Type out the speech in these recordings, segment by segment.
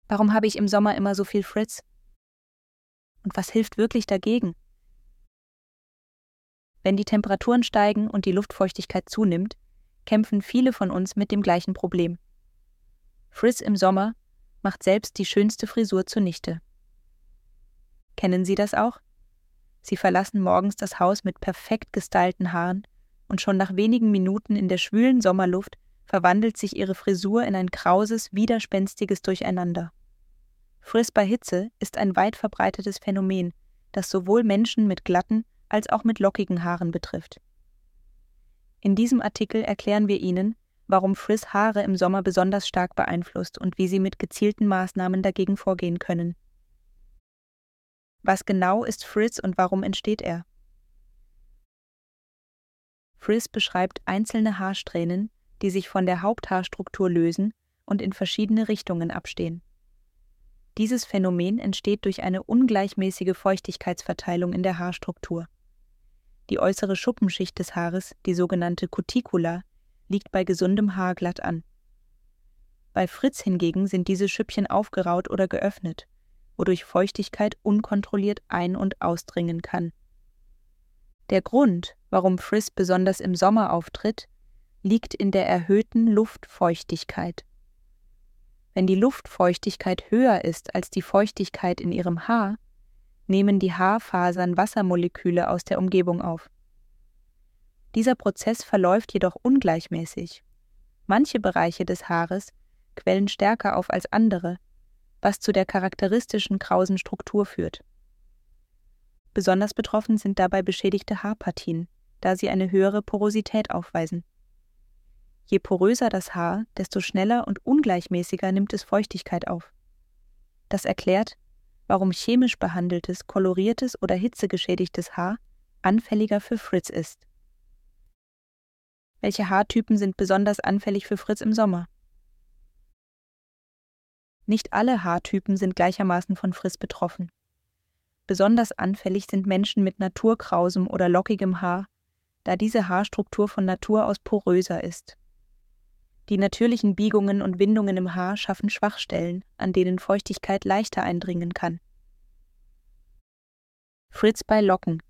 Warum habe ich im Sommer immer so viel Frizz? Und was hilft wirklich dagegen? Wenn die Temperaturen steigen und die Luftfeuchtigkeit zunimmt, kämpfen viele von uns mit dem gleichen Problem. Frizz im Sommer macht selbst die schönste Frisur zunichte. Kennen Sie das auch? Sie verlassen morgens das Haus mit perfekt gestylten Haaren und schon nach wenigen Minuten in der schwülen Sommerluft verwandelt sich Ihre Frisur in ein krauses, widerspenstiges Durcheinander. Frizz bei Hitze ist ein weit verbreitetes Phänomen, das sowohl Menschen mit glatten als auch mit lockigen Haaren betrifft. In diesem Artikel erklären wir Ihnen, warum Frizz Haare im Sommer besonders stark beeinflusst und wie Sie mit gezielten Maßnahmen dagegen vorgehen können. Was genau ist Frizz und warum entsteht er? Frizz beschreibt einzelne Haarsträhnen, die sich von der Haupthaarstruktur lösen und in verschiedene Richtungen abstehen. Dieses Phänomen entsteht durch eine ungleichmäßige Feuchtigkeitsverteilung in der Haarstruktur. Die äußere Schuppenschicht des Haares, die sogenannte Cuticula, liegt bei gesundem Haar glatt an. Bei Frizz hingegen sind diese Schüppchen aufgeraut oder geöffnet, wodurch Feuchtigkeit unkontrolliert ein- und ausdringen kann. Der Grund, warum Frizz besonders im Sommer auftritt, liegt in der erhöhten Luftfeuchtigkeit. Wenn die Luftfeuchtigkeit höher ist als die Feuchtigkeit in Ihrem Haar, nehmen die Haarfasern Wassermoleküle aus der Umgebung auf. Dieser Prozess verläuft jedoch ungleichmäßig. Manche Bereiche des Haares quellen stärker auf als andere, was zu der charakteristischen krausen Struktur führt. Besonders betroffen sind dabei beschädigte Haarpartien, da sie eine höhere Porosität aufweisen. Je poröser das Haar, desto schneller und ungleichmäßiger nimmt es Feuchtigkeit auf. Das erklärt, warum chemisch behandeltes, koloriertes oder hitzegeschädigtes Haar anfälliger für Frizz ist. Welche Haartypen sind besonders anfällig für Frizz im Sommer? Nicht alle Haartypen sind gleichermaßen von Frizz betroffen. Besonders anfällig sind Menschen mit naturkrausem oder lockigem Haar, da diese Haarstruktur von Natur aus poröser ist. Die natürlichen Biegungen und Windungen im Haar schaffen Schwachstellen, an denen Feuchtigkeit leichter eindringen kann. Frizz bei Locken.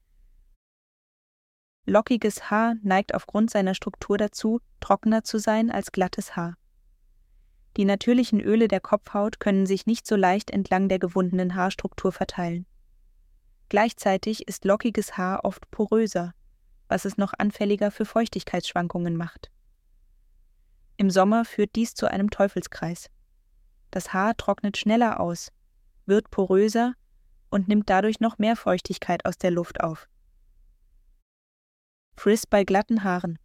Lockiges Haar neigt aufgrund seiner Struktur dazu, trockener zu sein als glattes Haar. Die natürlichen Öle der Kopfhaut können sich nicht so leicht entlang der gewundenen Haarstruktur verteilen. Gleichzeitig ist lockiges Haar oft poröser, was es noch anfälliger für Feuchtigkeitsschwankungen macht. Im Sommer führt dies zu einem Teufelskreis. Das Haar trocknet schneller aus, wird poröser und nimmt dadurch noch mehr Feuchtigkeit aus der Luft auf. Frizz bei glatten Haaren.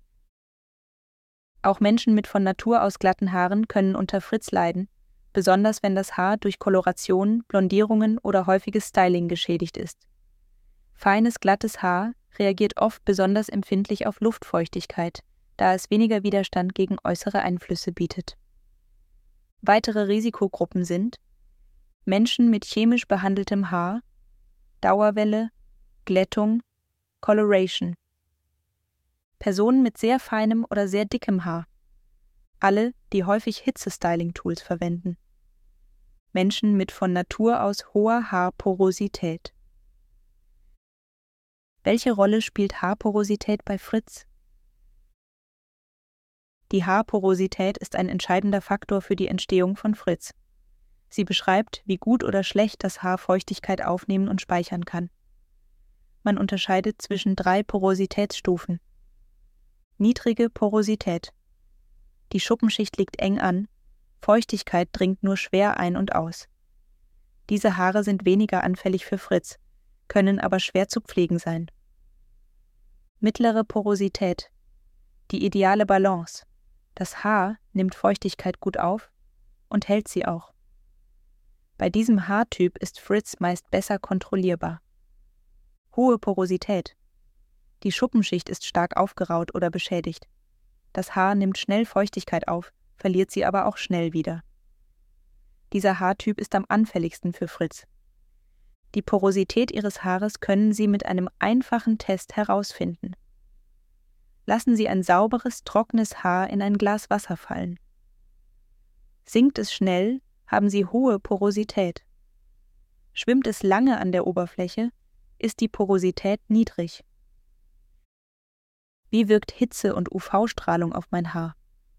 Auch Menschen mit von Natur aus glatten Haaren können unter Frizz leiden, besonders wenn das Haar durch Koloration, Blondierungen oder häufiges Styling geschädigt ist. Feines, glattes Haar reagiert oft besonders empfindlich auf Luftfeuchtigkeit, da es weniger Widerstand gegen äußere Einflüsse bietet. Weitere Risikogruppen sind Menschen mit chemisch behandeltem Haar, Dauerwelle, Glättung, Coloration. Personen mit sehr feinem oder sehr dickem Haar. Alle, die häufig Hitze-Styling-Tools verwenden. Menschen mit von Natur aus hoher Haarporosität. Welche Rolle spielt Haarporosität bei Frizz? Die Haarporosität ist ein entscheidender Faktor für die Entstehung von Frizz. Sie beschreibt, wie gut oder schlecht das Haar Feuchtigkeit aufnehmen und speichern kann. Man unterscheidet zwischen 3 Porositätsstufen. Niedrige Porosität. Die Schuppenschicht liegt eng an, Feuchtigkeit dringt nur schwer ein und aus. Diese Haare sind weniger anfällig für Frizz, können aber schwer zu pflegen sein. Mittlere Porosität. Die ideale Balance. Das Haar nimmt Feuchtigkeit gut auf und hält sie auch. Bei diesem Haartyp ist Frizz meist besser kontrollierbar. Hohe Porosität. Die Schuppenschicht ist stark aufgeraut oder beschädigt. Das Haar nimmt schnell Feuchtigkeit auf, verliert sie aber auch schnell wieder. Dieser Haartyp ist am anfälligsten für Frizz. Die Porosität Ihres Haares können Sie mit einem einfachen Test herausfinden. Lassen Sie ein sauberes, trockenes Haar in ein Glas Wasser fallen. Sinkt es schnell, haben sie hohe Porosität. Schwimmt es lange an der Oberfläche, ist die Porosität niedrig. Wie wirkt Hitze und UV-Strahlung auf mein Haar?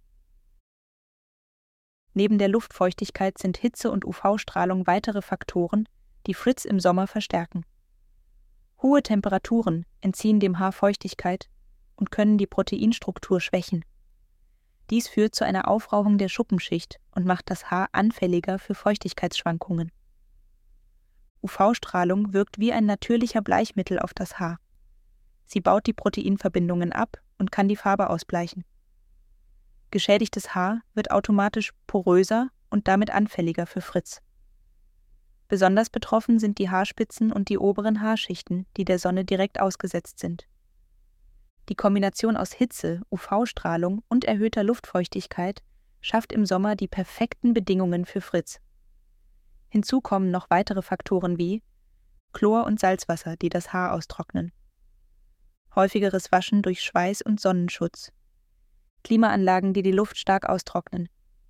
Neben der Luftfeuchtigkeit sind Hitze und UV-Strahlung weitere Faktoren, die Frizz im Sommer verstärken. Hohe Temperaturen entziehen dem Haar Feuchtigkeit und können die Proteinstruktur schwächen. Dies führt zu einer Aufrauung der Schuppenschicht und macht das Haar anfälliger für Feuchtigkeitsschwankungen. UV-Strahlung wirkt wie ein natürlicher Bleichmittel auf das Haar. Sie baut die Proteinverbindungen ab und kann die Farbe ausbleichen. Geschädigtes Haar wird automatisch poröser und damit anfälliger für Frizz. Besonders betroffen sind die Haarspitzen und die oberen Haarschichten, die der Sonne direkt ausgesetzt sind. Die Kombination aus Hitze, UV-Strahlung und erhöhter Luftfeuchtigkeit schafft im Sommer die perfekten Bedingungen für Frizz. Hinzu kommen noch weitere Faktoren wie Chlor und Salzwasser, die das Haar austrocknen, häufigeres Waschen durch Schweiß und Sonnenschutz, Klimaanlagen, die die Luft stark austrocknen,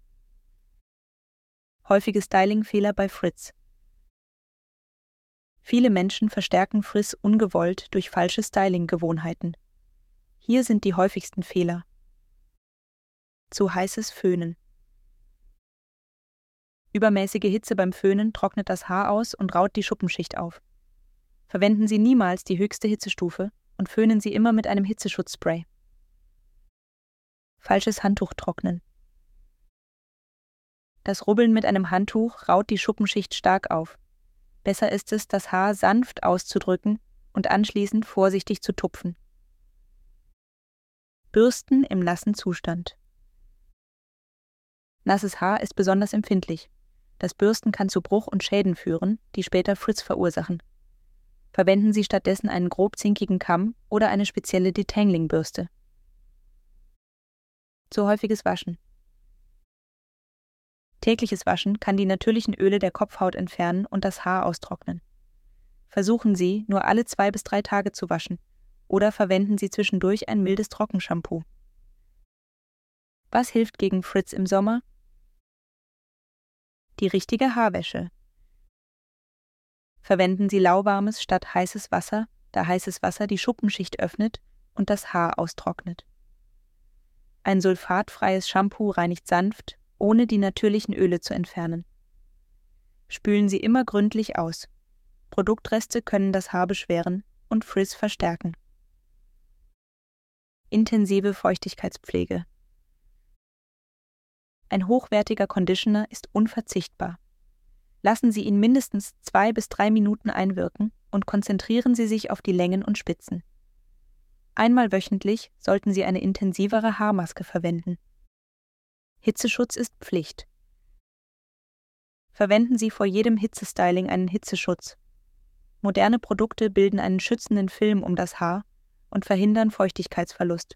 häufige Stylingfehler bei Frizz. Viele Menschen verstärken Frizz ungewollt durch falsche Stylinggewohnheiten. Hier sind die häufigsten Fehler. Zu heißes Föhnen. Übermäßige Hitze beim Föhnen trocknet das Haar aus und raut die Schuppenschicht auf. Verwenden Sie niemals die höchste Hitzestufe und föhnen Sie immer mit einem Hitzeschutzspray. Falsches Handtuch trocknen. Das Rubbeln mit einem Handtuch raut die Schuppenschicht stark auf. Besser ist es, das Haar sanft auszudrücken und anschließend vorsichtig zu tupfen. Bürsten im nassen Zustand. Nasses Haar ist besonders empfindlich. Das Bürsten kann zu Bruch und Schäden führen, die später Frizz verursachen. Verwenden Sie stattdessen einen grob zinkigen Kamm oder eine spezielle Detangling-Bürste. Zu häufiges Waschen. Tägliches Waschen kann die natürlichen Öle der Kopfhaut entfernen und das Haar austrocknen. Versuchen Sie, nur alle 2 bis 3 Tage zu waschen oder verwenden Sie zwischendurch ein mildes Trockenshampoo. Was hilft gegen Frizz im Sommer? Die richtige Haarwäsche. Verwenden Sie lauwarmes statt heißes Wasser, da heißes Wasser die Schuppenschicht öffnet und das Haar austrocknet. Ein sulfatfreies Shampoo reinigt sanft, ohne die natürlichen Öle zu entfernen. Spülen Sie immer gründlich aus. Produktreste können das Haar beschweren und Frizz verstärken. Intensive Feuchtigkeitspflege. Ein hochwertiger Conditioner ist unverzichtbar. Lassen Sie ihn mindestens 2 bis 3 Minuten einwirken und konzentrieren Sie sich auf die Längen und Spitzen. Einmal wöchentlich sollten Sie eine intensivere Haarmaske verwenden. Hitzeschutz ist Pflicht. Verwenden Sie vor jedem Hitzestyling einen Hitzeschutz. Moderne Produkte bilden einen schützenden Film um das Haar und verhindern Feuchtigkeitsverlust.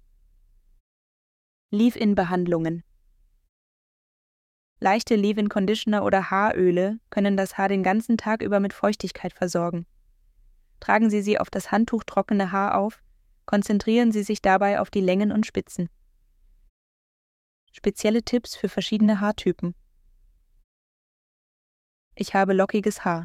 Leave-in-Behandlungen. Leichte Leave-in-Conditioner oder Haaröle können das Haar den ganzen Tag über mit Feuchtigkeit versorgen. Tragen Sie sie auf das Handtuch trockene Haar auf, konzentrieren Sie sich dabei auf die Längen und Spitzen. Spezielle Tipps für verschiedene Haartypen. Ich habe lockiges Haar.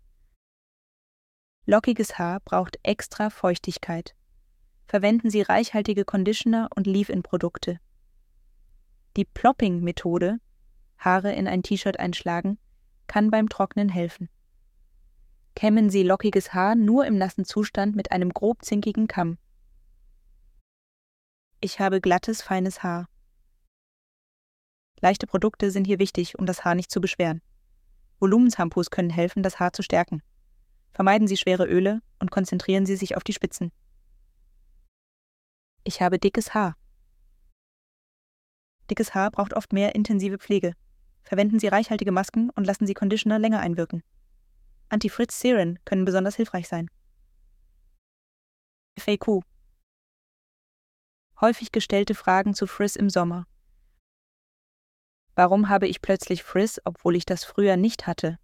Lockiges Haar braucht extra Feuchtigkeit. Verwenden Sie reichhaltige Conditioner und Leave-in-Produkte. Die Plopping-Methode, Haare in ein T-Shirt einschlagen, kann beim Trocknen helfen. Kämmen Sie lockiges Haar nur im nassen Zustand mit einem grob zinkigen Kamm. Ich habe glattes, feines Haar. Leichte Produkte sind hier wichtig, um das Haar nicht zu beschweren. Volumenshampoos können helfen, das Haar zu stärken. Vermeiden Sie schwere Öle und konzentrieren Sie sich auf die Spitzen. Ich habe dickes Haar. Dickes Haar braucht oft mehr intensive Pflege. Verwenden Sie reichhaltige Masken und lassen Sie Conditioner länger einwirken. Anti-Frizz-Seren können besonders hilfreich sein. FAQ. Häufig gestellte Fragen zu Frizz im Sommer. Warum habe ich plötzlich Frizz, obwohl ich das früher nicht hatte?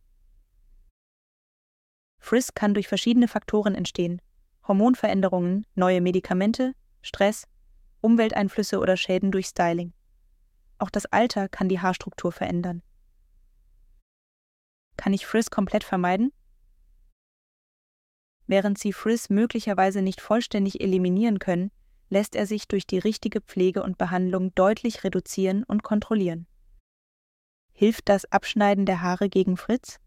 Frizz kann durch verschiedene Faktoren entstehen. Hormonveränderungen, neue Medikamente, Stress, Umwelteinflüsse oder Schäden durch Styling. Auch das Alter kann die Haarstruktur verändern. Kann ich Frizz komplett vermeiden? Während Sie Frizz möglicherweise nicht vollständig eliminieren können, lässt er sich durch die richtige Pflege und Behandlung deutlich reduzieren und kontrollieren. Hilft das Abschneiden der Haare gegen Frizz?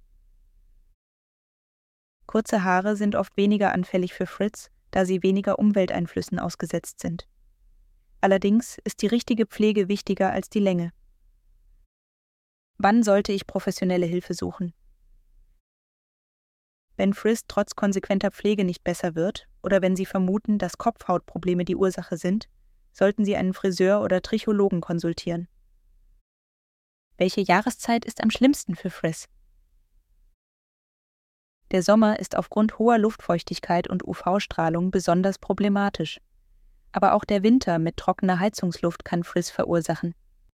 Kurze Haare sind oft weniger anfällig für Frizz, da sie weniger Umwelteinflüssen ausgesetzt sind. Allerdings ist die richtige Pflege wichtiger als die Länge. Wann sollte ich professionelle Hilfe suchen? Wenn Frizz trotz konsequenter Pflege nicht besser wird oder wenn Sie vermuten, dass Kopfhautprobleme die Ursache sind, sollten Sie einen Friseur oder Trichologen konsultieren. Welche Jahreszeit ist am schlimmsten für Frizz? Der Sommer ist aufgrund hoher Luftfeuchtigkeit und UV-Strahlung besonders problematisch. Aber auch der Winter mit trockener Heizungsluft kann Frizz verursachen.